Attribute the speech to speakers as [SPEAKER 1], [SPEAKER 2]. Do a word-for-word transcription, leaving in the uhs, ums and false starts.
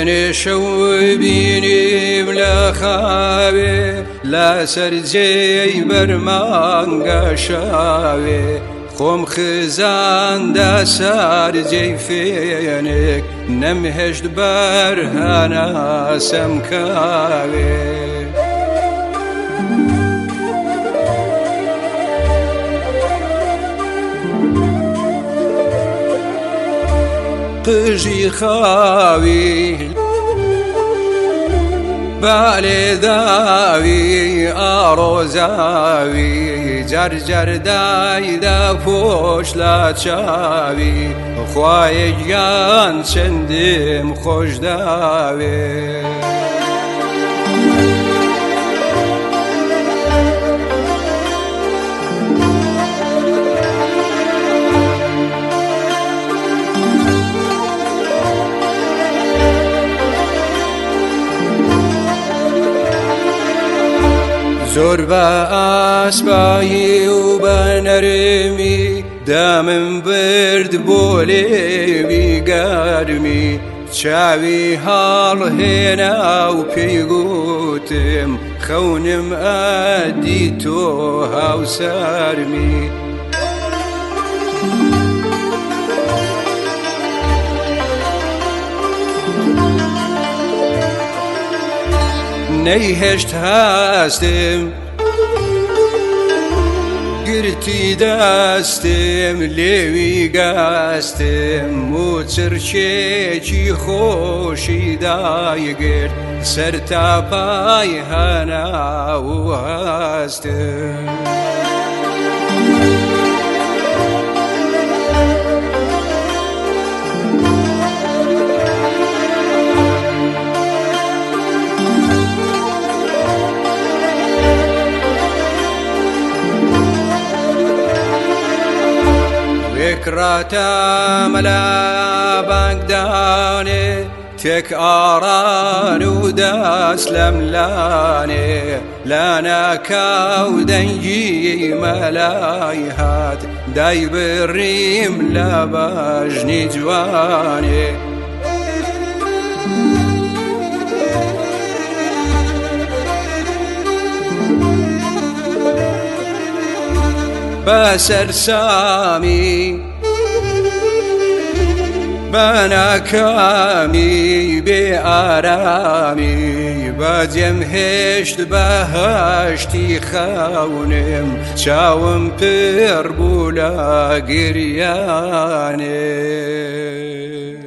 [SPEAKER 1] دوێنێ شەو بینیم لە خاوێ لەسەر جێی بەرمانگە شاوێ خۆم خزاندا سار جێی فێنێک نەمهێشت بەرهەناسەم کاوێ قژی خاوی بالێ داوی ئاڕۆزاوی جەرجەر دایدا پۆش لە چاوی خوایە گیان چەندێم خۆش داوێ زۆر بە ئاسپایی و بە نەرمی دەمم برد بۆ لێوی گەرمی چاوی هەڵهێنا و پێی گوتم خەونم ئەدی تۆ هاوسەرمی نەیهێشت هەستم گرتی دەستم لێوی گەستم و چرکێکی خۆشی دایگرت سەر تاپای هەنا و هەستم فکراتە مەلا بانگدانێ تێک ئاڕان و دەست لە ملانێ لانەکەو دەنگی مەلای هات دایبڕیم لە بەژنی جوانێ بەسەر سامی بەناکامی بێ ئارامی بەجێم هێشت بەهەشتی خەونم چاوم پڕ بوو لە گریانێ